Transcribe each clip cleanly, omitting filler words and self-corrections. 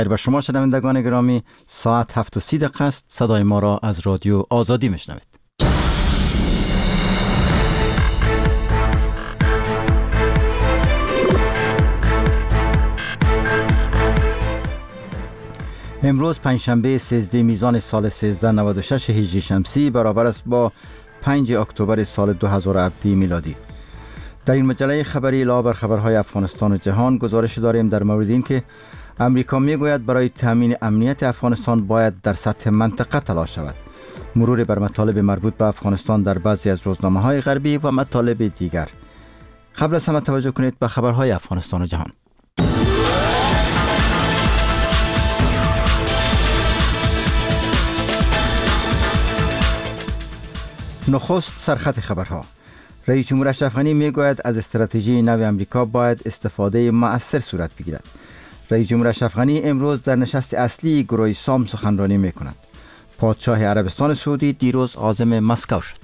با شما شنوندگان گرامی، ساعت 7:30 است. صدای ما را از رادیو آزادی میشنوید. امروز پنجشنبه 13 میزان سال 1396 هجری شمسی برابر است با 5 اکتبر سال 2017 میلادی. در این مجله خبری لا خبرهای افغانستان و جهان گزارش داریم در مورد این که امریکا میگوید برای تامین امنیت افغانستان باید در سطح منطقه تلاش شود. مرور بر مطالب مربوط به افغانستان در بعضی از روزنامه‌های غربی و مطالب دیگر. قبل از همه توجه کنید به خبرهای افغانستان و جهان. نخست سرخط خبرها. رئیس جمهور اشرف غنی میگوید از استراتژی نو امریکا باید استفاده مؤثر صورت بگیرد. رئیس جمهور اشرف غنی امروز در نشست اصلی گروه سام سخنرانی میکند. پادشاه عربستان سعودی دیروز عازم مسکو شد.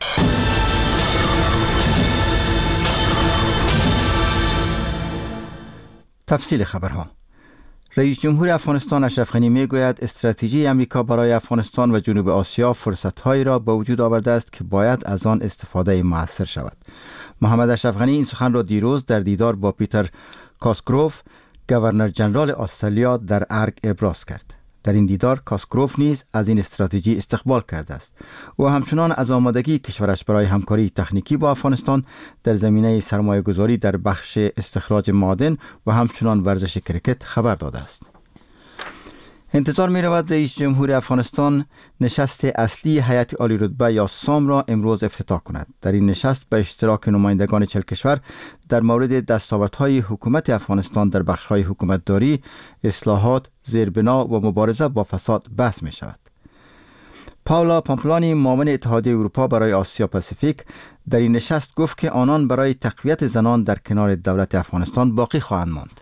تفصیل خبرها. رئیس جمهور افغانستان اشرف غنی میگوید استراتژی امریکا برای افغانستان و جنوب آسیا فرصت‌هایی را به وجود آورده است که باید از آن استفاده مؤثر شود. محمد اشرف غنی این سخن را دیروز در دیدار با پیتر کاسگروف، گورنر جنرال استرالیا در ارگ ابراز کرد. در این دیدار کاسگروف نیز از این استراتژی استقبال کرده است و همچنان از آمادگی کشورش برای همکاری تکنیکی با افغانستان در زمینه سرمایه‌گذاری در بخش استخراج معادن و همچنان ورزش کرکت خبر داده است. انتظار می رود رئیس جمهور افغانستان نشست اصلی هیئت عالی رتبه یا سام را امروز افتتاح کند. در این نشست به اشتراک نمایندگان 40 کشور در مورد دستاوردهای حکومت افغانستان در بخش‌های حکومتداری، اصلاحات، زیربنا و مبارزه با فساد بحث می شود. پاولا پامپلانی معاون اتحادیه اروپا برای آسیا پاسیفیک در این نشست گفت که آنان برای تقویت زنان در کنار دولت افغانستان باقی خواهند ماند.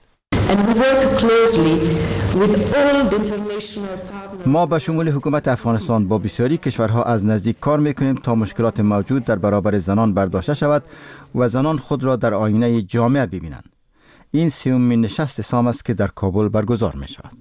ما به شمول حکومت افغانستان با بسیاری کشورها از نزدیک کار میکنیم تا مشکلات موجود در برابر زنان برداشته شود و زنان خود را در آینه جامعه ببینند. این سومین نشست سام است که در کابل برگزار می شود.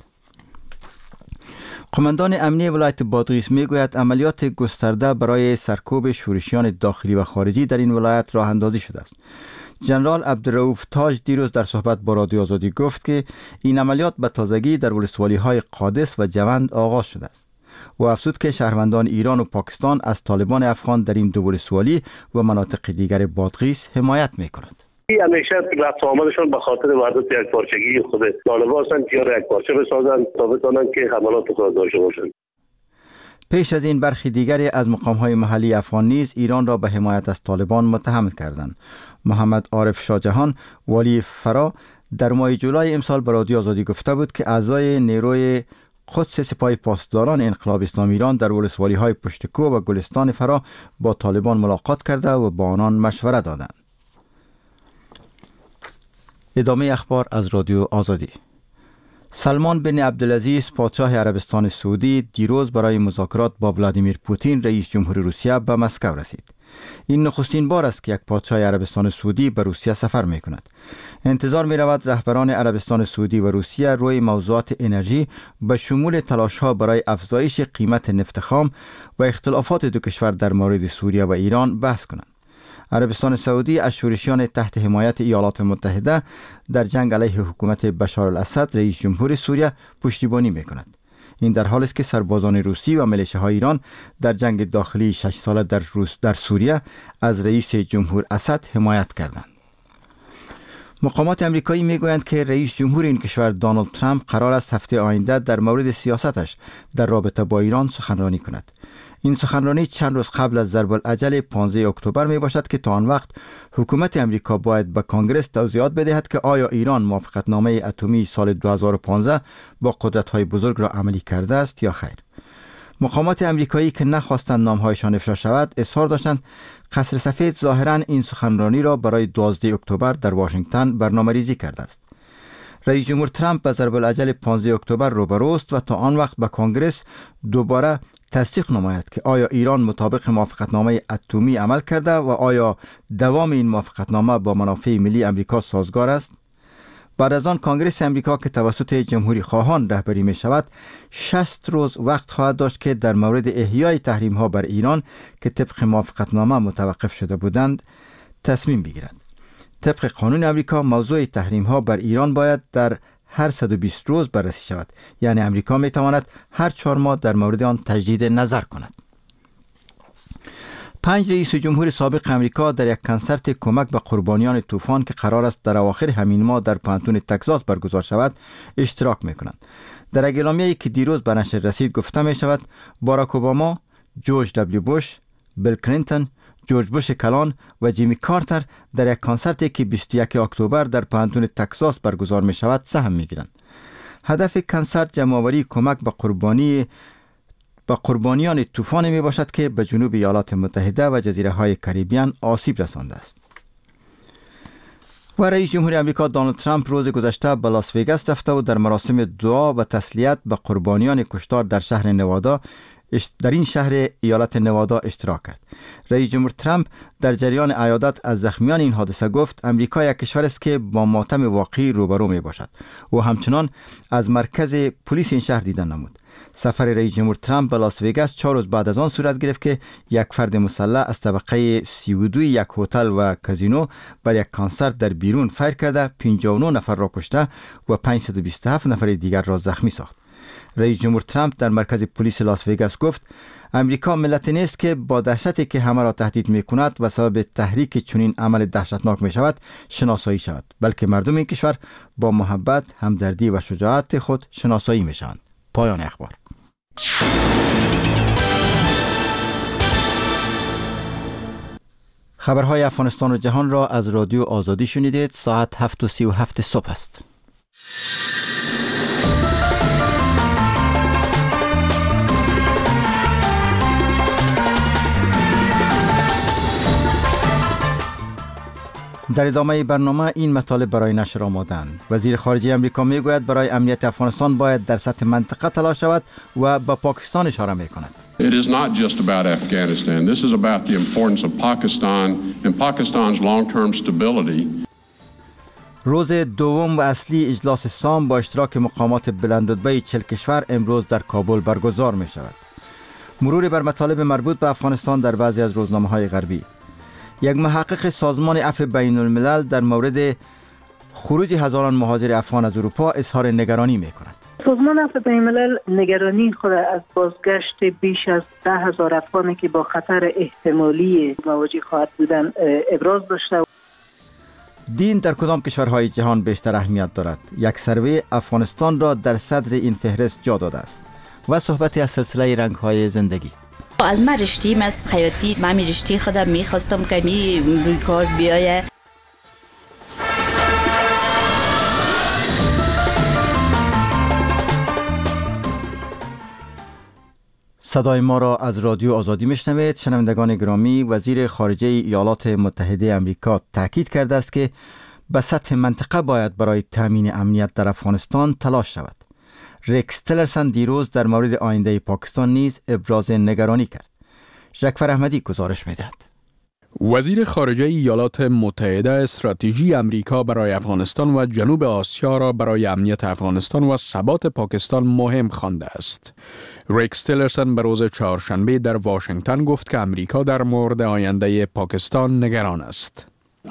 قماندان امنیه ولایت بادغیس میگوید عملیات گسترده برای سرکوب شورشیان داخلی و خارجی در این ولایت راه اندازی شده است. جنرال عبدالرؤوف تاج دیروز در صحبت با رادیو آزادی گفت که این عملیات به تازگی در ولسوالی‌های قادس و جوند آغاز شده است و افزود که شهروندان ایران و پاکستان از طالبان افغان در این دو ولسوالی و مناطق دیگر بادغیس حمایت می‌کنند. همیشه رفت آمدشون به خاطر وحدت یک پارچگی خود طالبان هستند که یک پارچه بسازند تا بتوانند که حملات خود داشته باشند. پیش از این برخی دیگری از مقام‌های محلی افغان نیز ایران را به حمایت از طالبان متهم کردند. محمد عارف شاهجهان والی فرا در ماه جولای امسال به رادیو آزادی گفته بود که اعضای نیروی قدس سپاه پاسداران انقلاب اسلامی ایران در ولسوالی‌های پشتکو و گلستان فرا با طالبان ملاقات کرده و با آنان مشوره دادند. ادامه اخبار از رادیو آزادی. سلمان بن عبدالعزیز پادشاه عربستان سعودی دیروز برای مذاکرات با ولادیمیر پوتین رئیس جمهور روسیه به مسکو رسید. این نخستین بار است که یک پادشاه عربستان سعودی به روسیه سفر می کند. انتظار می رود رهبران عربستان سعودی و روسیه روی موضوعات انرژی به شمول تلاش‌ها برای افزایش قیمت نفت خام و اختلافات دو کشور در مورد سوریه و ایران بحث کنند. عربستان سعودی از شورشیان تحت حمایت ایالات متحده در جنگ علیه حکومت بشار الاسد رئیس جمهور سوریه پشتیبانی می‌کند. این در حالی است که سربازان روسی و میلیشه‌های ایران در جنگ داخلی 6 ساله در سوریه از رئیس جمهور اسد حمایت کردند. مقامات امریکایی میگویند که رئیس جمهور این کشور دونالد ترامپ قرار است هفته آینده در مورد سیاستش در رابطه با ایران سخنرانی کند. این سخنرانی چند روز قبل از ضرب العجل 15 اکتبر می باشد که تا آن وقت حکومت امریکا باید به کانگرس توضیحات بدهد که آیا ایران موافقتنامه اتمی سال 2015 با قدرت‌های بزرگ را عملی کرده است یا خیر. مقامات امریکایی که نخواستند نام‌هایشان افشا شود اصرار داشتند قصر سفید ظاهراً این سخنرانی را برای 12 اکتبر در واشنگتن برنامه‌ریزی کرده است. رئیس جمهور ترامپ به ضرب العجل 15 اکتبر روبروست و تا آن وقت به کانگرس دوباره تصدیق نماید که آیا ایران مطابق موافقتنامه اتمی عمل کرده و آیا دوام این موافقتنامه با منافع ملی امریکا سازگار است. بعد از آن کنگره امریکا که توسط جمهوری خواهان رهبری می شود 60 روز وقت خواهد داشت که در مورد احیای تحریم ها بر ایران که طبق موافقتنامه متوقف شده بودند تصمیم بگیرد. طبق قانون امریکا موضوع تحریم ها بر ایران باید در هر 120 روز بررسی شود، یعنی امریکا می تواند هر 4 ماه در مورد آن تجدید نظر کند. 5 رئیس جمهور سابق امریکا در یک کنسرت کمک به قربانیان طوفان که قرار است در اواخر همین ماه در پانتون تگزاس برگزار شود اشتراک می‌کنند. در اعلامیه‌ای که دیروز به نشر رسید گفته می شود باراک اوباما، جورج دبلیو بوش، بیل کلینتون، جورج بوش کلان و جیمی کارتر در یک کنسرتی که 21 اکتبر در پانتون تگزاس برگزار می شود سهم می گیرند. هدف کنسرت جمع‌آوری کمک به قربانیان طوفان می باشد که به جنوب ایالات متحده و جزیره های کریبیان آسیب رسانده است. و رئیس جمهور امریکا دونالد ترامپ روز گذشته به لاس وگاس رفته و در مراسم دعا و تسلیت به قربانیان کشتار در این شهر ایالت نوادا اشتراک کرد. رئیس جمهور ترامپ در جریان عیادت از زخمیان این حادثه گفت امریکا یک کشور است که با ماتم واقعی روبرو می باشد و همچنان از مرکز پلیس این شهر دیدن نمود. سفر رئیس جمهور ترامپ به لاس وگاس 4 روز بعد از آن صورت گرفت که یک فرد مسلح از طبقه 32 یک هتل و کازینو بر یک کنسرت در بیرون فیر کرده 59 نفر را کشته و 527 نفر دیگر را زخمی ساخت. رئیس جمهور ترامپ در مرکز پلیس لاس وگاس گفت امریکا ملتی نیست که با دهشتی که همه را تهدید می کند و سبب تحریک چنین عمل دهشتناک می شود شناسایی شود، بلکه مردم این کشور با محبت، همدردی و شجاعت خود شناسایی می شوند. پایان اخبار. خبرهای افغانستان و جهان را از رادیو آزادی شنیدید. ساعت 7:37 صبح است. در ادامه برنامه این مطالب برای نشر آمادند. وزیر خارجه امریکا میگوید برای امنیت افغانستان باید در سطح منطقه تلاش شود و به پاکستان اشاره میکند. It is not just about Afghanistan. This is about the importance of Pakistan and Pakistan's long-term stability. روز دوم و اصلی اجلاس سام با اشتراک مقامات بلندرتبه 40 کشور امروز در کابل برگزار می شود. مرور بر مطالب مربوط به افغانستان در بعضی از روزنامه‌های غربی. یک محقق سازمان عفو بین الملل در مورد خروج هزاران مهاجر افغان از اروپا اظهار نگرانی می کند. سازمان عفو بین الملل نگرانی خود از بازگشت بیش از 10,000 افغانی که با خطر احتمالی مواجه خواهد بودن ابراز داشته. دین در کدام کشورهای جهان بیشتر اهمیت دارد؟ یک سروی افغانستان را در صدر این فهرست جا داده است. و صحبتی از سلسله رنگ‌های زندگی. از من رشتیم از خیاطی، من رشته خودم میخواستم که روی کار بیایه. صدای ما را از رادیو آزادی میشنوید. شنوندگان گرامی، وزیر خارجه ایالات متحده امریکا تاکید کرده است که به سطح منطقه باید برای تامین امنیت در افغانستان تلاش شود. ریکس تیلرسن دیروز در مورد آینده پاکستان نیز ابراز نگرانی کرد. ژکفر احمدی گزارش می‌دهد. وزیر خارجه ایالات متحده استراتژی امریکا برای افغانستان و جنوب آسیا را برای امنیت افغانستان و ثبات پاکستان مهم خوانده است. ریکس تیلرسن به روز چهارشنبه در واشنگتن گفت که امریکا در مورد آینده پاکستان نگران است.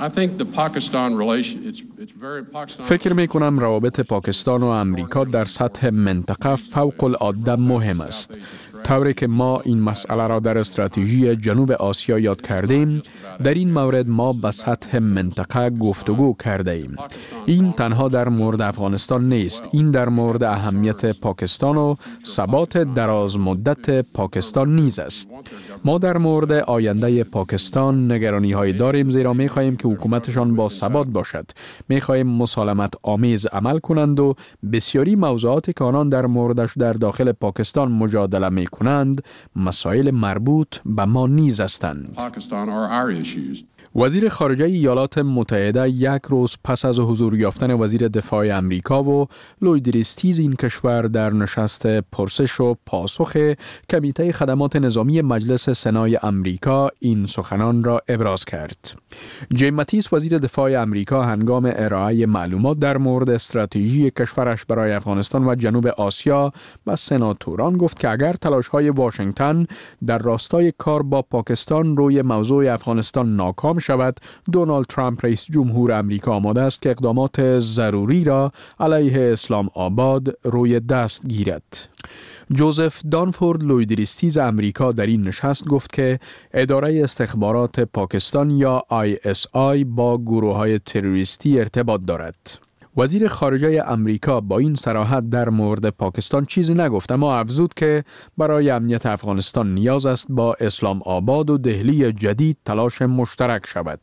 فکر می کنم روابط پاکستان و امریکا در سطح منطقه فوق العاده مهم است. طوری که ما این مسئله را در استراتژی جنوب آسیا یاد کردیم، در این مورد ما به سطح منطقه گفتگو کرده ایم. این تنها در مورد افغانستان نیست، این در مورد اهمیت پاکستان و ثبات دراز مدت پاکستان نیز است. ما در مورد آینده پاکستان نگرانی های داریم، زیرا می خواهیم که حکومتشان با ثبات باشد. می خواهیم مسالمت آمیز عمل کنند و بسیاری موضوعات که آنان در موردش در داخل پاکستان مجادله می کنند مسائل مربوط به ما نیز هستند. وزیر خارجه ایالات متحده یک روز پس از حضور یافتن وزیر دفاع امریکا و لوید ریستیز این کشور در نشست پرسش و پاسخ کمیته خدمات نظامی مجلس سنای امریکا این سخنان را ابراز کرد. جیم ماتیس وزیر دفاع امریکا هنگام ارائه معلومات در مورد استراتژی کشورش برای افغانستان و جنوب آسیا به سناتوران گفت که اگر تلاش‌های واشنگتن در راستای کار با پاکستان روی موضوع افغانستان ناکام شود، دونالد ترامپ رئیس جمهور امریکا آماده است که اقدامات ضروری را علیه اسلام آباد روی دست گیرد. جوزف دانفورد لوید ریستیز امریکا در این نشست گفت که اداره استخبارات پاکستان یا ISI با گروه‌های تروریستی ارتباط دارد. وزیر خارجه امریکا با این صراحت در مورد پاکستان چیزی نگفت، اما افزود که برای امنیت افغانستان نیاز است با اسلام آباد و دهلی جدید تلاش مشترک شود.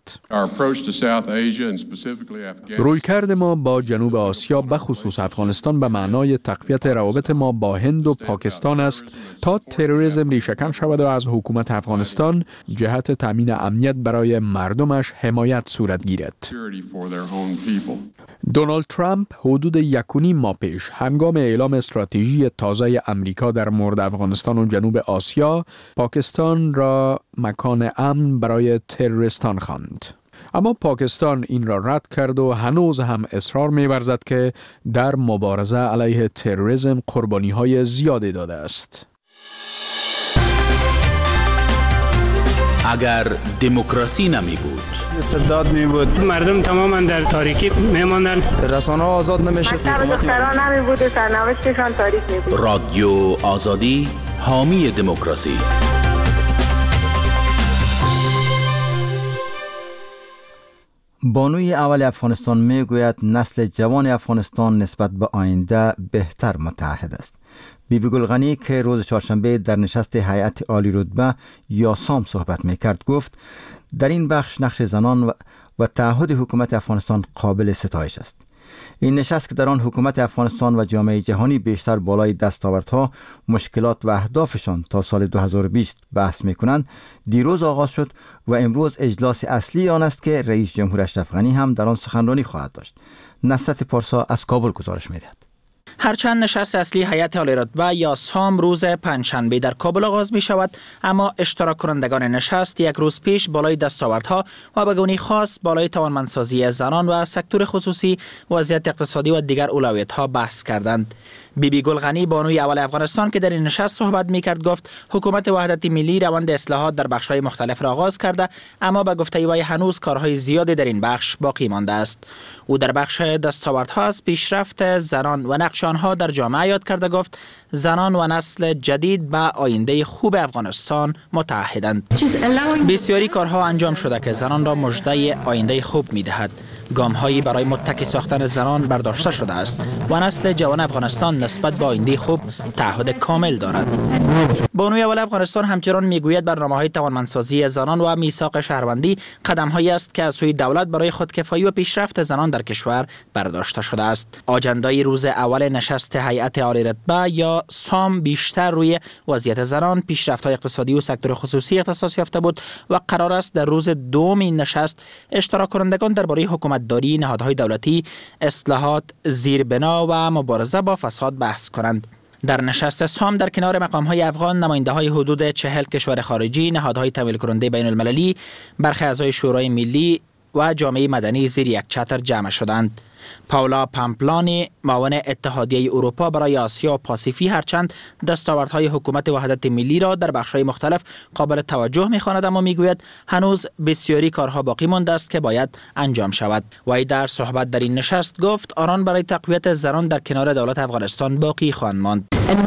رویکرد ما با جنوب آسیا به خصوص افغانستان به معنای تقویت روابط ما با هند و پاکستان است تا تروریسم ریشه‌کن شود و از حکومت افغانستان جهت تامین امنیت برای مردمش حمایت صورت گیرد. دونالد ترامپ حدود 1.5 ماه پیش هنگام اعلام استراتژی تازه امریکا در مورد افغانستان و جنوب آسیا، پاکستان را مکان امن برای تروریستان خواند. اما پاکستان این را رد کرد و هنوز هم اصرار می‌ورزد که در مبارزه علیه تروریسم قربانی‌های زیادی داده است. اگر دموکراسی نمی بود، استبداد می بود، مردم تماما در تاریکی می ماندن، رسانه آزاد نمی شد، دختران نمی بود، سرنوشتشان تاریک می بود. رادیو آزادی حامی دموکراسی. بانوی اول افغانستان می گوید نسل جوان افغانستان نسبت به آینده بهتر متعهد است. بیبی گلغنی که روز چهارشنبه در نشست هیئت عالی رتبه یا سام صحبت میکرد گفت در این بخش نقش زنان و تعهد حکومت افغانستان قابل ستایش است. این نشست که در آن حکومت افغانستان و جامعه جهانی بیشتر بالای دستاوردها، مشکلات و اهدافشان تا سال 2020 بحث میکنند دیروز آغاز شد و امروز اجلاس اصلی آن است که رئیس جمهور اشرف غنی هم در آن سخنرانی خواهد داشت. نصرت پارسا از کابل گزارش میدهد. هرچند نشست اصلی هیئت عالی رتبه یا سام روز پنجشنبه در کابل آغاز می شود، اما اشتراک کنندگان نشست یک روز پیش بالای دستاوردها و به گونه خاص بالای توانمندسازی زنان و سکتور خصوصی، وضعیت اقتصادی و دیگر اولویت‌ها بحث کردند. بیبی گلغنی بانوی اول افغانستان که در این نشست صحبت می‌کرد گفت حکومت وحدت ملی روند اصلاحات در بخش‌های مختلف را آغاز کرده، اما به گفته وی هنوز کارهای زیادی در این بخش باقی مانده است. او در بخش دستاوردها از پیشرفت زنان و نقش آنها در جامعه یاد کرده گفت زنان و نسل جدید به آینده خوب افغانستان متعهدند. بسیاری کارها انجام شده که زنان را مژده آینده خوب می‌دهد. گام‌هایی برای متکی ساختن زنان برداشته شده است و نسل جوان افغانستان نسبت به آینده خوب تعهد کامل دارد. بانوی اول افغانستان همچنان میگوید برنامه‌های توانمندسازی زنان و میثاق شهروندی قدم‌هایی است که از سوی دولت برای خودکفایی و پیشرفت زنان در کشور برداشته شده است. آجندای روز اول نشست هیئت عالی رتبه یا سام بیشتر روی وضعیت زنان، پیشرفت‌های اقتصادی و سکتور خصوصی اختصاص یافته بود و قرار است در روز دوم این نشست اشتراک کنندگان درباره حکومتداری، نهادهای دولتی، اصلاحات، زیربنا و مبارزه با فساد بحث کنند. در نشست سام در کنار مقام‌های افغان، نماینده‌های حدود 40 کشور خارجی، نهادهای تمویل کننده بین المللی، برخی اعضای شورای ملی و جامعه مدنی زیر یک چتر جمع شدند. پاولا پامپلانی معاون اتحادیه اروپا برای آسیا و پاسیفی هرچند دستاوردهای حکومت وحدت ملی را در بخش‌های مختلف قابل توجه می‌خواند، اما می‌گوید هنوز بسیاری کارها باقی مانده است که باید انجام شود. وی در صحبت در این نشست گفت آنان برای تقویت زنان در کنار دولت افغانستان باقی خواهند ماند.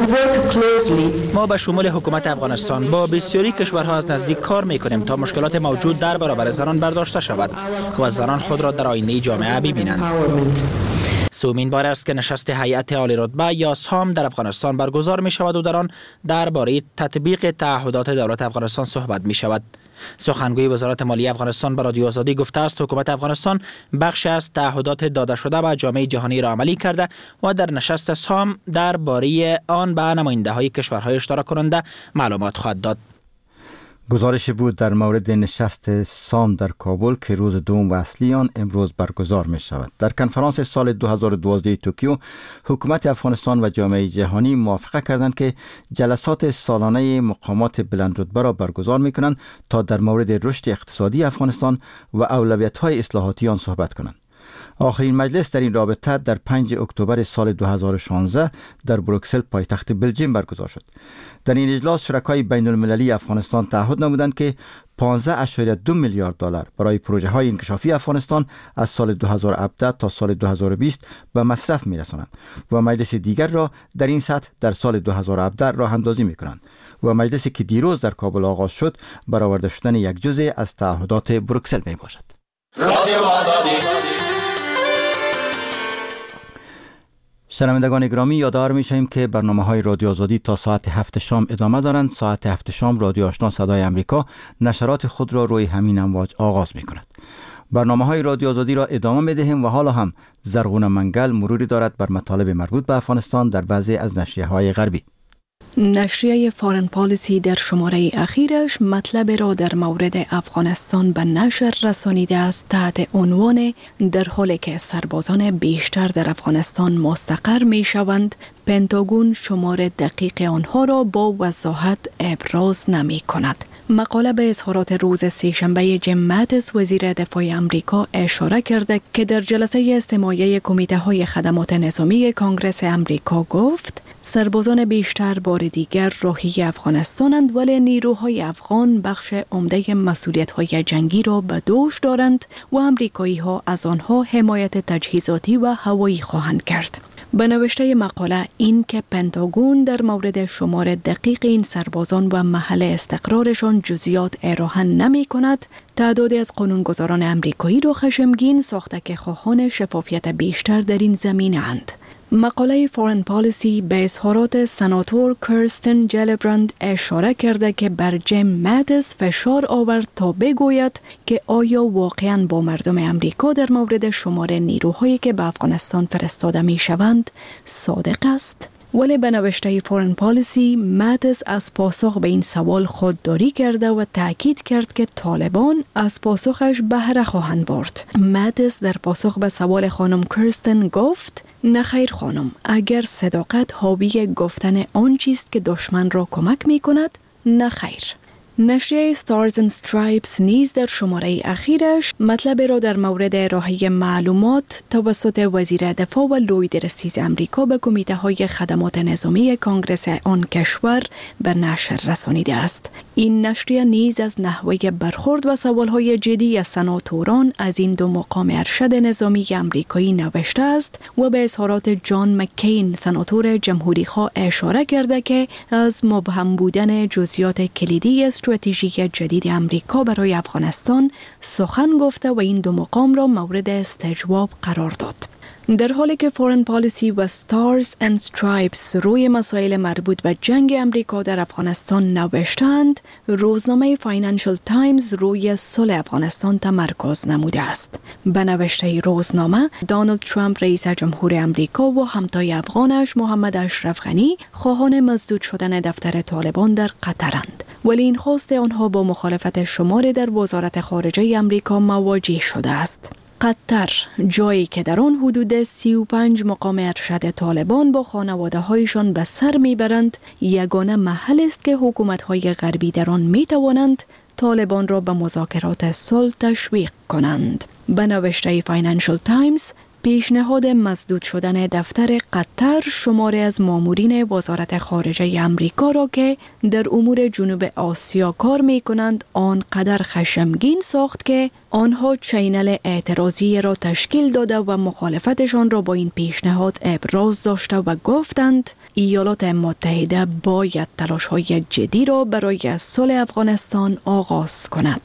ما به شمول حکومت افغانستان با بسیاری کشورها از نزدیک کار می‌کنیم تا مشکلات موجود در برابر زنان برداشته شود و زنان خود را در آینه جامعه ببینند. سومین بار است که نشست هیئت عالی رتبه یا سام در افغانستان برگزار می شود و در آن درباره تطبیق تعهدات دولت افغانستان صحبت می شود. سخنگوی وزارت مالیه افغانستان به رادیو آزادی گفته است حکومت افغانستان بخشی از تعهدات داده شده به جامعه جهانی را عملی کرده و در نشست سام درباره آن به نماینده‌های کشورهای اشتراک کننده معلومات خواهد داد. گزارش بود در مورد نشست سام در کابل که روز دوم و اصلی آن امروز برگزار می شود. در کنفرانس سال 2012 توکیو، حکومت افغانستان و جامعه جهانی موافقه کردند که جلسات سالانه مقامات بلندرتبه را برگزار می کنند تا در مورد رشد اقتصادی افغانستان و اولویت‌های اصلاحاتی آن صحبت کنند. آخرین مجلس در این رابطه در 5 اکتبر سال 2016 در بروکسل پایتخت بلژیم برگزار شد. در این اجلاس شرکای بین المللی افغانستان تعهد نمودند که 15.2 میلیارد دلار برای پروژه های انکشافی افغانستان از سال 2017 تا سال 2020 به مصرف می رسانند و مجلس دیگر را در این سطح در سال 2017 راه اندازی می کنند و مجلسی که دیروز در کابل آغاز شد برآورده شدن یک جزء از تعهدات بروکسل می باشد. شنوندگان گرامی، یادآور می‌شویم که برنامه‌های رادیو آزادی تا ساعت 7 شام ادامه دارند. ساعت 7 شام رادیو آشنا صدای امریکا نشرات خود را روی همین امواج آغاز می‌کند. برنامه‌های رادیو آزادی را ادامه می‌دهیم و حالا هم زرغون منگل مروری دارد بر مطالب مربوط به افغانستان در بعضی از نشریه‌های غربی. نشریه فارن پالیسی در شماره اخیرش مطلب را در مورد افغانستان به نشر رسانیده است تحت عنوان در حالی که سربازان بیشتر در افغانستان مستقر می شوند، پنتاگون شمار دقیق آنها را با وضاحت ابراز نمی کند. مقاله به اظهارات روز سه‌شنبه جیم ماتیس وزیر دفاع امریکا اشاره کرده که در جلسه استماعی کمیته های خدمات نظامی کانگرس امریکا گفت سربازان بیشتر بار دیگر راهی افغانستانند، ولی نیروهای افغان بخش عمده مسئولیت‌های جنگی را به دوش دارند و امریکایی‌ها از آنها حمایت تجهیزاتی و هوایی خواهند کرد. به نوشته مقاله این که پنتاگون در مورد شمار دقیق این سربازان و محل استقرارشان جزئیات ارائه نمی کند، تعدادی از قانونگذاران امریکایی را خشمگین ساخته که خواهان شفافیت بیشتر در این زمینه اند. مقاله فارن پالیسی به اظهارات سناتور کرستن جیلبرند اشاره کرده که بر جیم ماتیس فشار آورد تا بگوید که آیا واقعاً با مردم امریکا در مورد شمار نیروهایی که به افغانستان فرستاده می شوند صادق است. ولی به نوشته فارن پالیسی، ماتیس از پاسخ به این سوال خودداری کرده و تاکید کرد که طالبان از پاسخش بهره خواهند برد. ماتیس در پاسخ به سوال خانم کرستن گفت: نه خیر خانم، اگر صداقت حاوی گفتن آن چیست که دشمن را کمک می کند، نه خیر. نشریه Stars and Stripes نیز در شماره اخیرش مطلب را در مورد ارائه معلومات توسط وزیر دفاع و لوید رستیز امریکا به کمیته های خدمات نظامی کانگرس آن کشور به نشر رسانیده است. این نشریه نیز از نحوه برخورد و سوالهای جدی از سناتوران از این دو مقام ارشد نظامی امریکایی نوشته است و به اظهارات جان مکین سناتور جمهوری‌خواه اشاره کرده که از مبهم بودن جزئیات کلیدی استراتژی جدید امریکا برای افغانستان سخن گفته و این دو مقام را مورد استجواب قرار داد. در حالی که فارن پالیسی و Stars and Stripes روی مسائل مربوط به جنگ امریکا در افغانستان نوشتند، روزنامه فاینانشل تایمز روی صلح افغانستان تمرکز نموده است. به نوشته روزنامه، دونالد ترامپ رئیس جمهور امریکا و همتای افغانش محمد اشرف غنی خواهان مسدود شدن دفتر طالبان در قطرند، ولی این خواست آنها با مخالفت شماری در وزارت خارجه امریکا مواجه شده است. قطر، جایی که در آن حدود 35 مقام ارشد طالبان با خانواده هایشان به سر میبرند، یگانه محل است که حکومت های غربی در آن می توانند طالبان را به مذاکرات صلح تشویق کنند. به نوشته فاینانشل تایمز، پیشنهاد مسدود شدن دفتر قطر شماری از مامورین وزارت خارجه امریکا را که در امور جنوب آسیا کار می کنند آنقدر خشمگین ساخت که آنها چینل اعتراضی را تشکیل داده و مخالفتشان را با این پیشنهاد ابراز داشته و گفتند ایالات متحده باید تلاش‌های جدی را برای صلح افغانستان آغاز کند.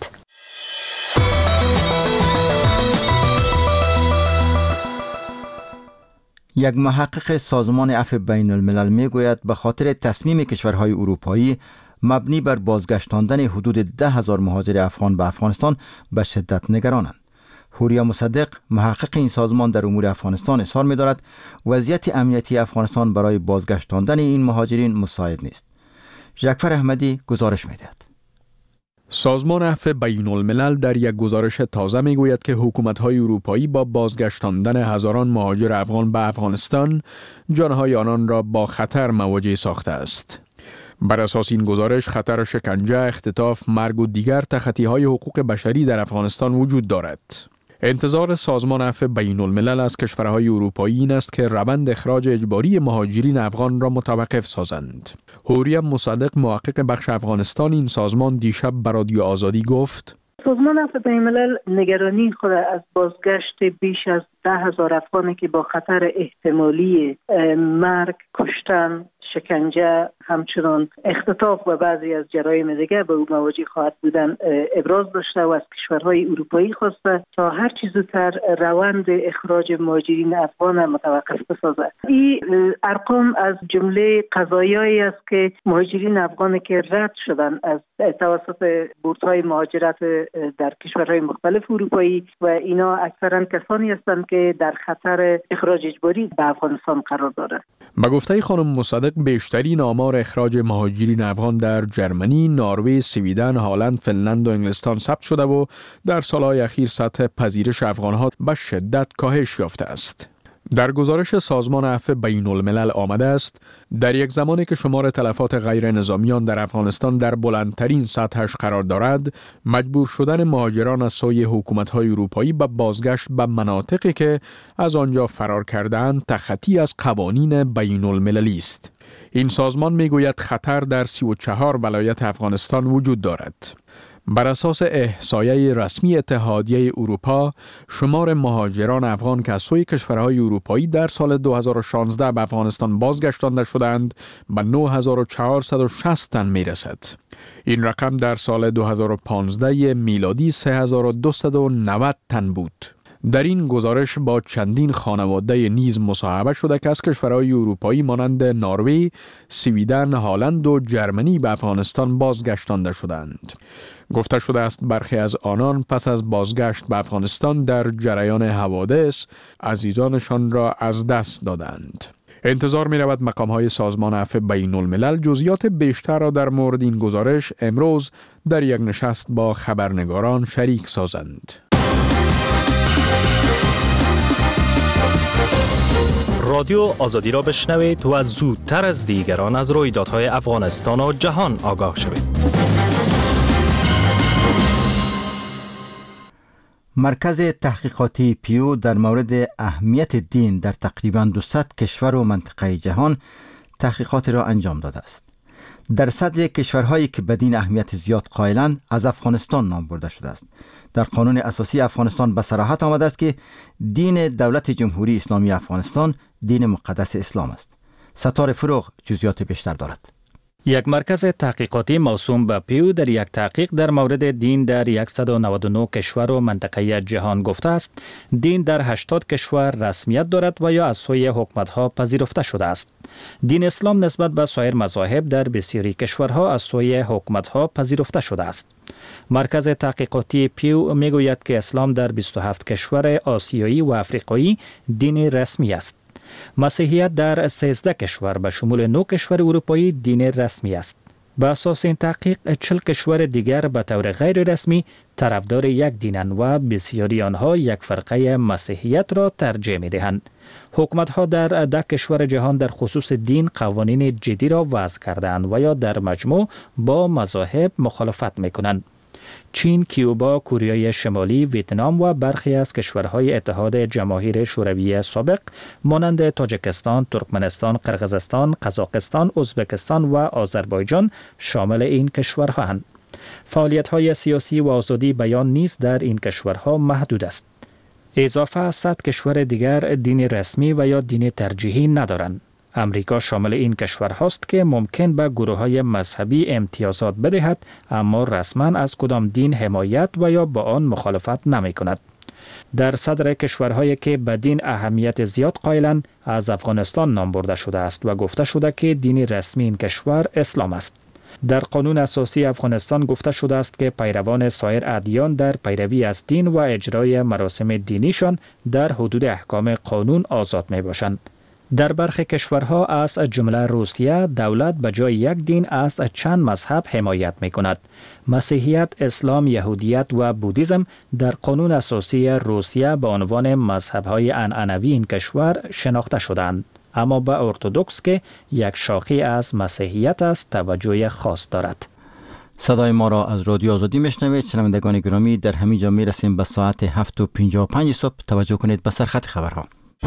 یک محقق سازمان عفو بین الملل می گوید به خاطر تصمیم کشورهای اروپایی مبنی بر بازگشتاندن حدود 10,000 مهاجر افغان به افغانستان به شدت نگرانند. هوریا مصدق، محقق این سازمان در امور افغانستان، اظهار می دارد وضعیت امنیتی افغانستان برای بازگشتاندن این مهاجرین مساعد نیست. ژکفر احمدی گزارش می دهد. سازمان عفو بین الملل در یک گزارش تازه می گوید که حکومت‌های اروپایی با بازگشتاندن هزاران مهاجر افغان به افغانستان جانهای آنان را با خطر مواجه ساخته است. بر اساس این گزارش خطر شکنجه، اختطاف، مرگ و دیگر تخطی‌های حقوق بشری در افغانستان وجود دارد. انتظار سازمان عفو بین الملل از کشورهای اروپایی این است که روند اخراج اجباری مهاجرین افغان را متوقف سازند. هوریم مصدق، محقق بخش افغانستان این سازمان، دیشب به رادیو آزادی گفت: سازمان عفو بین الملل نگرانی خود از بازگشت بیش از 10,000 افغانی که با خطر احتمالی مرگ، کشتن، شکنجه، همچنان اختطاف و بعضی از جرایم دیگر به او مواجه خواهد بودن ابراز داشته و از کشورهای اروپایی خواسته تا هر چه زودتر روند اخراج مهاجرین افغان متوقف بسازد. این ارقام از جمله قضایایی است که مهاجرین افغان که رد شدن از توسط بورس‌های مهاجرت در کشورهای مختلف اروپایی و اینا اکثرا کسانی هستند که در خطر اخراج اجباری به افغانستان قرار دارند. به گفته خانم مصدق، بیشترین آمار اخراج مهاجرین افغان در جرمنی، نروژ، سویدن، هلند، فنلند و انگلستان ثبت شده و در سالهای اخیر سطح پذیرش افغانها به شدت کاهش یافته است. در گزارش سازمان عفو بین الملل آمده است در یک زمانی که شمار تلفات غیر نظامیان در افغانستان در بلندترین سطحش قرار دارد، مجبور شدن مهاجران از سوی حکومت‌های اروپایی به بازگشت به مناطقی که از آنجا فرار کرده‌اند تخطی از قوانین بین المللی است. این سازمان میگوید خطر در 34 ولایت افغانستان وجود دارد. بر اساس احصایه رسمی اتحادیه اروپا، شمار مهاجران افغان که از سوی کشورهای اروپایی در سال 2016 به افغانستان بازگشتانده شدند به 9460 تن میرسد. این رقم در سال 2015 میلادی 3290 تن بود. در این گزارش با چندین خانواده نیز مصاحبه شده که از کشورهای اروپایی مانند نروژ، سویدن، هلند و جرمنی به افغانستان بازگشتانده شدند. گفته شده است برخی از آنان پس از بازگشت به افغانستان در جریان حوادث عزیزانشان را از دست دادند. انتظار می رود مقام‌های سازمان عفو بین الملل جزئیات بیشتر را در مورد این گزارش امروز در یک نشست با خبرنگاران شریک سازند. رادیو آزادی را بشنوید و زودتر از دیگران از رویدادهای افغانستان و جهان آگاه شوید. مرکز تحقیقاتی پیو در مورد اهمیت دین در تقریباً 200 کشور و منطقه جهان تحقیقات را انجام داده است. در صدر کشورهایی که به دین اهمیت زیاد قائلند از افغانستان نام برده شده است. در قانون اساسی افغانستان به صراحت آمده است که دین دولت جمهوری اسلامی افغانستان دین مقدس اسلام است. ستاره فروغ جزئیات بیشتر دارد. یک مرکز تحقیقاتی موسوم به پیو در یک تحقیق در مورد دین در 199 کشور و منطقه جهان گفته است دین در 80 کشور رسمیت دارد و یا از سوی حکومت‌ها پذیرفته شده است. دین اسلام نسبت به سایر مذاهب در بسیاری کشورها از سوی حکومت‌ها پذیرفته شده است. مرکز تحقیقاتی پیو میگوید که اسلام در 27 کشور آسیایی و افریقایی دین رسمی است. مسیحیت در 13 کشور به شمول 9 کشور اروپایی دین رسمی است. به اساس این تحقیق 40 کشور دیگر به طور غیر رسمی طرفدار یک دینند و بسیاری آنها یک فرقه مسیحیت را ترجیح می دهند. حکومت‌ها در 10 کشور جهان در خصوص دین قوانین جدی را وضع کردند و یا در مجموع با مذاهب مخالفت می کنند. چین، کیوبا، کره شمالی، ویتنام و برخی از کشورهای اتحاد جماهیر شوروی سابق مانند تاجیکستان، ترکمنستان، قرقیزستان، قزاقستان، ازبکستان و آذربایجان شامل این کشورهاند. فعالیت‌های سیاسی و آزادی بیان نیز در این کشورها محدود است. اضافه از 100 کشور دیگر دین رسمی و یا دین ترجیحی ندارند. امریکا شامل این کشورهاست که ممکن به گروه‌های مذهبی امتیازات بدهد اما رسما از کدام دین حمایت و یا با آن مخالفت نمی‌کند. در صدر کشورهایی که به دین اهمیت زیاد قائلند از افغانستان نام برده شده است و گفته شده که دین رسمی این کشور اسلام است. در قانون اساسی افغانستان گفته شده است که پیروان سایر ادیان در پیروی از دین و اجرای مراسم دینیشان در حدود احکام قانون آزاد می باشند. در برخی کشورها از جمله روسیه دولت به جای یک دین از چند مذهب حمایت می کند. مسیحیت، اسلام، یهودیت و بودیسم در قانون اساسی روسیه به عنوان مذهب‌های عنعنوی این کشور شناخته شدند. اما به ارتدوکس که یک شاخه از مسیحیت است توجه خاص دارد. صدای ما را از رادیو آزادی میشنوید. شنوندگان گرامی، در همین جا میرسیم به ساعت 7:55 صبح. توجه کنید به سرخط خبرها.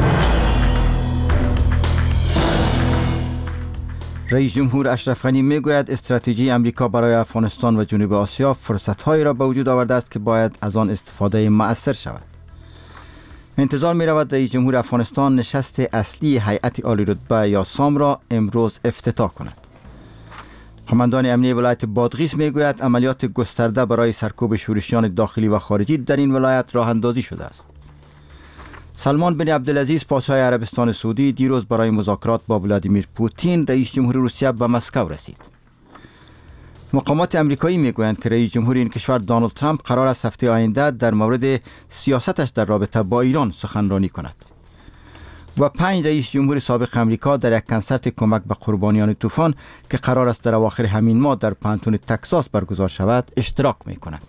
رئیس جمهور اشرف غنی میگوید استراتژی امریکا برای افغانستان و جنوب آسیا فرصت‌هایی را به وجود آورده است که باید از آن استفاده مؤثر شود. انتظار می رود رئیس جمهور افغانستان نشست اصلی هیئت عالی رتبه یا سام را امروز افتتاح کند. قماندان امنیه ولایت بادغیس می گوید عملیات گسترده برای سرکوب شورشیان داخلی و خارجی در این ولایت راه اندازی شده است. سلمان بن عبدالعزیز پادشاه عربستان سعودی دیروز برای مذاکرات با ولادیمیر پوتین رئیس جمهور روسیه به مسکو رسید. مقامات امریکایی میگویند که رئیس جمهور این کشور دونالد ترامپ قرار است هفته آینده در مورد سیاستش در رابطه با ایران سخنرانی کند. و 5 رئیس جمهور سابق امریکا در یک کنسرت کمک به قربانیان طوفان که قرار است در اواخر همین ماه در پانتون تگزاس برگزار شود اشتراک میکنند.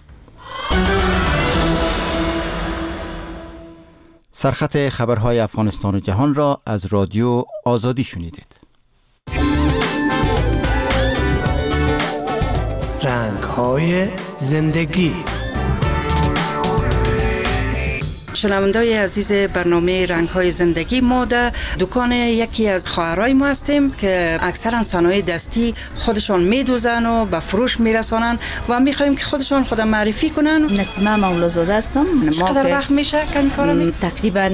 سرخط خبرهای افغانستان و جهان را از رادیو آزادی شنیدید. رنگ‌های زندگی. شنوندای عزیز برنامه رنگ‌های زندگی، ما در دکان یکی از خواهرای ما هستیم که اکثرا صنایع دستی خودشان میدوزن و به فروش میرسانن و میخوایم که خودشان خود معرفی کنن. نسیمه مولازاده هستم. چقدر وقت میشه که این کارو میکنم؟ تقریبا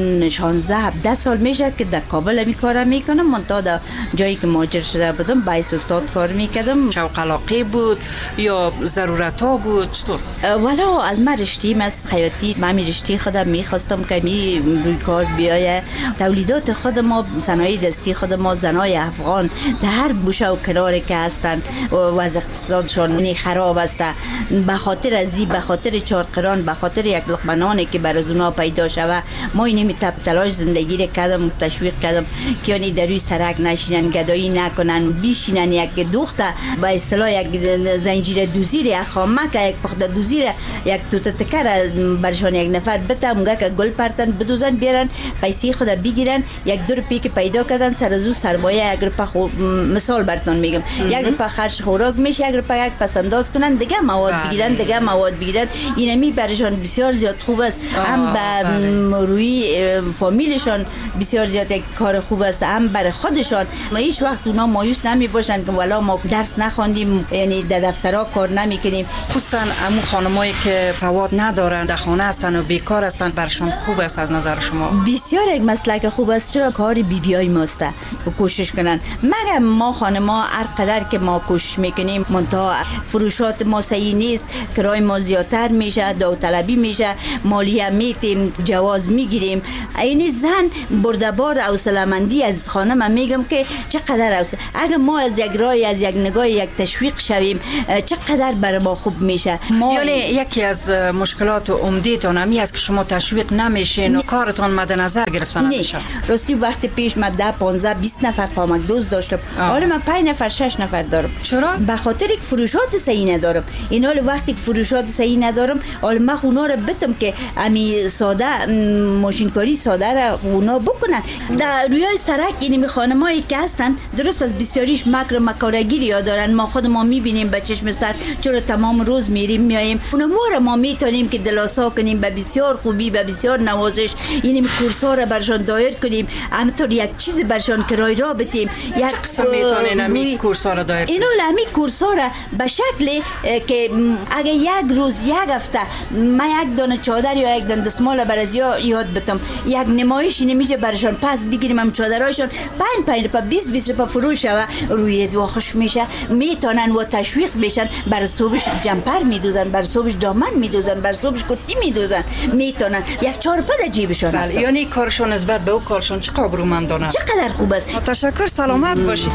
16-17 سال میشه که در کابل می کارم میکنم. من تا در جایی که مهاجر شده بودم با استاد کار میکردم. شوق علاقه بود یا ضرورت ها بود؟ چطور؟ والا از من رشتیم از خیاطی، من رشته خودم میخواستم که روی کار بیایه. تولیدات خود ما، صنایع دستی خود ما، زنای افغان در هر گوشه و کناری که هستن و از اقتصادشان خراب است، به خاطر ازی، به خاطر چارقران، به خاطر یک لقمه نانی که برای اونا پیدا شوه، ما اینمی تلاش زندگی را کردم، تشویق کردم که یعنی در روی سرک نشینن، گدایی نکنن، بیشینن. یک دختر به اصطلاح یک زنجیر دوزیر، یک خامک، یک پخته دوزیر، یک توتتکر برشان یک نفر بته اونگه که گل پرتن بدوزن بیارن پیسه خود بگیرن. 1-2 روپیه که پیدا کردن سر از او سرمایه 1 روپیه مثال براتون میگم 1 روپیه خرج خوراک میشه، 1 روپیه یک پس انداز کنن دیگه مواد بگیرن، دیگه مواد بگیرن. اینمی برشان بسیار زیاد خوب است. هم به روی فامیلشان بسیار زیاد یک کار خوب است، هم برای خودشان. ما هیچ وقت اونا مایوس نمی باشن که والا ما درس نخوندیم، یعنی در دفترها کار نمیکنیم. خصوصا همون خانمایی که سواد ندارن، در خانه هستن و بیکار هستن، برشان خوب است از نظر شما؟ بسیار یک مسلک خوب است. چرا کار بی‌بیای ماست و کوشش کنن. مگر ما خانم‌ها هر قدر که ما کوشش میکنیم منتها فروشات ما صحیح نیست، کرای ما زیادتر میشه، داوطلبی میشه، مالیه میتیم، جواز میگیریم. این زن بردبار حوصله‌مندی از خانم میگم که چقدر اگر ما از یک رای، از یک نگاه، یک تشویق شویم چقدر برای ما خوب میشه. یعنی یکی از مشکلات عمده‌تون همی است که شما تشویق نمیشین و کارتون مد نظر گرفتن نمیشه. راستی وقت پیش من 10 15 20 نفر خامک دوست داشتم، حالا من 5 نفر 6 نفر دارم. چرا؟ به خاطر یک فروشات صحیح ندارم. این حال وقتی که فروشات صحیح ندارم، حالا من اونا رو بتم که امی ساده ماشینکاری ساده را اونا بکنن. در روی سرک این خانمایی که هستن درست از بسیاریش مکر مکارگیری ها دارن. ما خود ما میبینیم به چشم سر، چرا تمام روز میریم میایم. اونا ما میتونیم که دلاسا کنیم به بسیار خوبی، به بسیار نوازش. این کورس‌ها را برشان دایر کنیم، همینطور یک چیز برشان کرای را بدیم. یک میتونین همین کورس‌ها را دایر کنیم. اینو همین کورس‌ها را به شکلی که اگه یک روز یک هفته من یک دانه چادر یا یک دانه دستمال برازیا یاد بدم، یک نمایش نمیشه برشان پس بگیریم هم چادرایشان 5 روپیه 20 روپیه فروش و روی از خوش میشه، میتونن و تشویق بشن. بر صبحش جمپر میدوزن، بر صبحش دامن میدوزن، بر صبحش کتی میدوزن، میتونن 4 روپیه جیبشون رفت. یعنی کارشون نسبت به او کارشون چقدر آبرومندانه، چقدر خوب است. تشکر، سلامت باشید.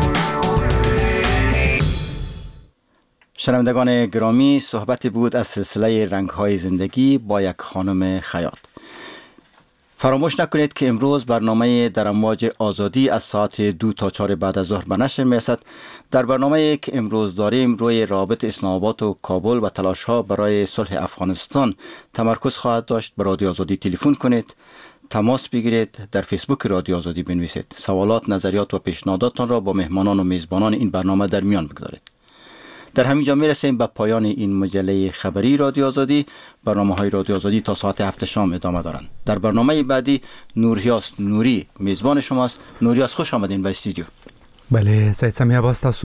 شنوندگان گرامی، صحبتی بود از سلسله رنگ‌های زندگی با یک خانم خیاط. فراموش نکنید که امروز برنامه در امواج آزادی از ساعت 2 تا 4 بعد از ظهر به نشر می‌رسد. در برنامه‌ای که امروز داریم روی رابط اسلام آباد و کابل و تلاش‌ها برای صلح افغانستان تمرکز خواهد داشت. به رادیو آزادی تلفن کنید، تماس بگیرید، در فیسبوک رادیو آزادی بنویسید. سوالات، نظریات و پیشنهاداتتان را با مهمانان و میزبانان این برنامه در میان بگذارید. در همین جا میرسیم به پایان این مجله خبری رادیو آزادی. برنامه‌های رادیو آزادی تا ساعت 7 شام ادامه دارند. در برنامه بعدی نوریاس نوری میزبان شماست. نوریاس خوش آمدین به استودیو. بله سید سمیع عباس،